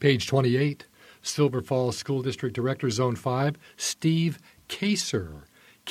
Page 28, Silver Falls School District Director, Zone 5, Steve Kaser,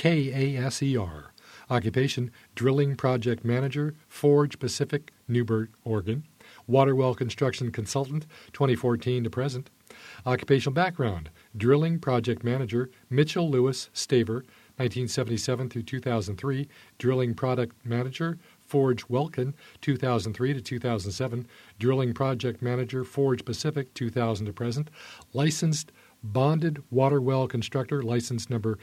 Kaser. Occupation, Drilling Project Manager, Forge Pacific, Newburgh, Oregon. Water Well Construction Consultant, 2014 to present. Occupational background, Drilling Project Manager, Mitchell Lewis Staver, 1977 through 2003. Drilling Product Manager, Forge Welkin, 2003 to 2007. Drilling Project Manager, Forge Pacific, 2000 to present. Licensed Bonded Water Well Constructor, license number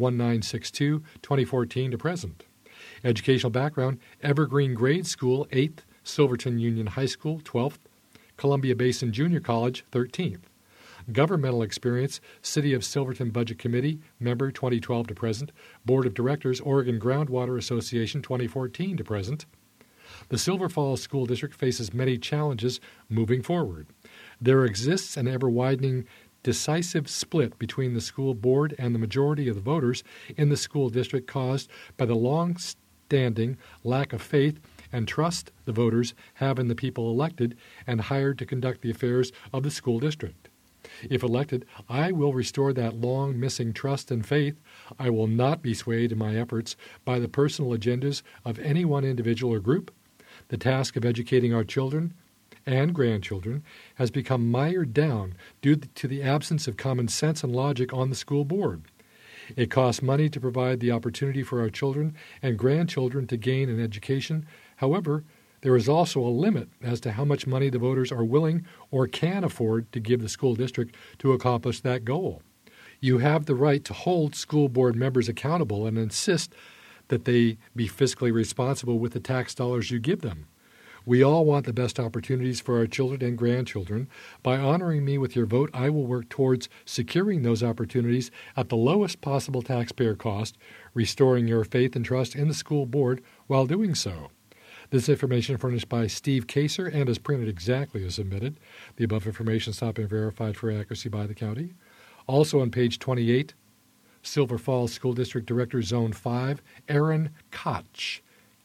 1962, 2014 to present. Educational background, Evergreen Grade School, 8th. Silverton Union High School, 12th. Columbia Basin Junior College, 13th. Governmental experience, City of Silverton Budget Committee, member 2012 to present. Board of Directors, Oregon Groundwater Association, 2014 to present. The Silver Falls School District faces many challenges moving forward. There exists an ever-widening decisive split between the school board and the majority of the voters in the school district caused by the long-standing lack of faith and trust the voters have in the people elected and hired to conduct the affairs of the school district. If elected, I will restore that long missing trust and faith. I will not be swayed in my efforts by the personal agendas of any one individual or group. The task of educating our children and grandchildren has become mired down due to the absence of common sense and logic on the school board. It costs money to provide the opportunity for our children and grandchildren to gain an education. However, there is also a limit as to how much money the voters are willing or can afford to give the school district to accomplish that goal. You have the right to hold school board members accountable and insist that they be fiscally responsible with the tax dollars you give them. We all want the best opportunities for our children and grandchildren. By honoring me with your vote, I will work towards securing those opportunities at the lowest possible taxpayer cost, restoring your faith and trust in the school board while doing so. This information furnished by Steve Kaser and is printed exactly as submitted. The above information has not been verified for accuracy by the county. Also on page 28, Silver Falls School District Director, Zone 5, Aaron Koch,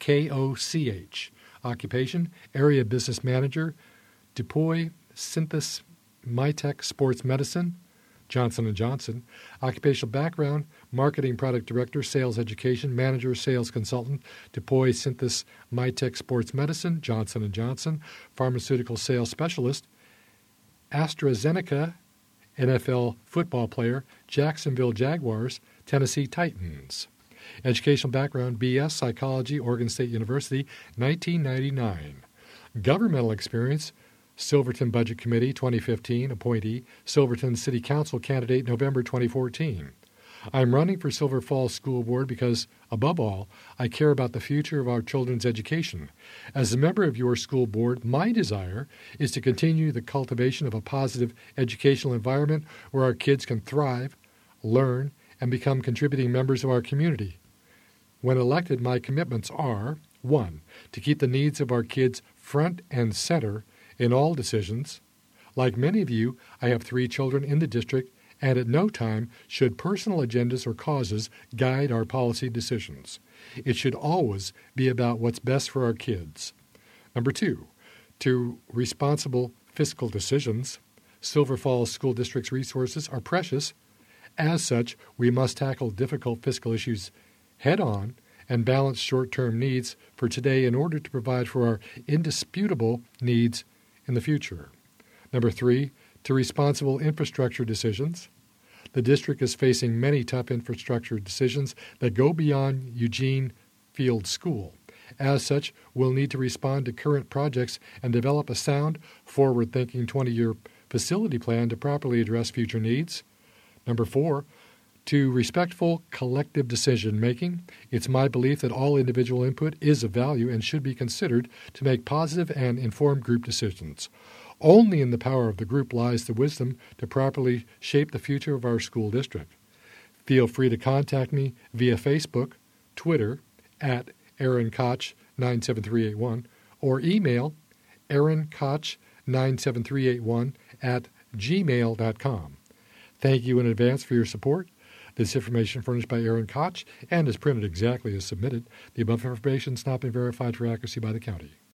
Koch. Occupation, Area Business Manager, DuPuy Synthes Mytech Sports Medicine, Johnson & Johnson. Occupational background, Marketing Product Director, Sales Education, Manager, Sales Consultant, DuPuy Synthes Mytech Sports Medicine, Johnson & Johnson. Pharmaceutical Sales Specialist, AstraZeneca, NFL football player, Jacksonville Jaguars, Tennessee Titans. Educational background, BS Psychology, Oregon State University, 1999. Governmental experience, Silverton Budget Committee, 2015, appointee, Silverton City Council candidate, November 2014. I'm running for Silver Falls School Board because, above all, I care about the future of our children's education. As a member of your school board, my desire is to continue the cultivation of a positive educational environment where our kids can thrive, learn, and become contributing members of our community. When elected, my commitments are, 1, to keep the needs of our kids front and center in all decisions. Like many of you, I have 3 children in the district, and at no time should personal agendas or causes guide our policy decisions. It should always be about what's best for our kids. Number 2, to responsible fiscal decisions. Silver Falls School District's resources are precious. As such, we must tackle difficult fiscal issues head-on and balance short-term needs for today in order to provide for our indisputable needs in the future. Number 3, to responsible infrastructure decisions. The district is facing many tough infrastructure decisions that go beyond Eugene Field School. As such, we'll need to respond to current projects and develop a sound, forward-thinking 20-year facility plan to properly address future needs. Number 4, to respectful collective decision-making. It's my belief that all individual input is of value and should be considered to make positive and informed group decisions. Only in the power of the group lies the wisdom to properly shape the future of our school district. Feel free to contact me via Facebook, Twitter, at Aaron Koch 97381, or email aaronkoch97381 at gmail.com. Thank you in advance for your support. This information furnished by Aaron Koch and is printed exactly as submitted. The above information has not been verified for accuracy by the county.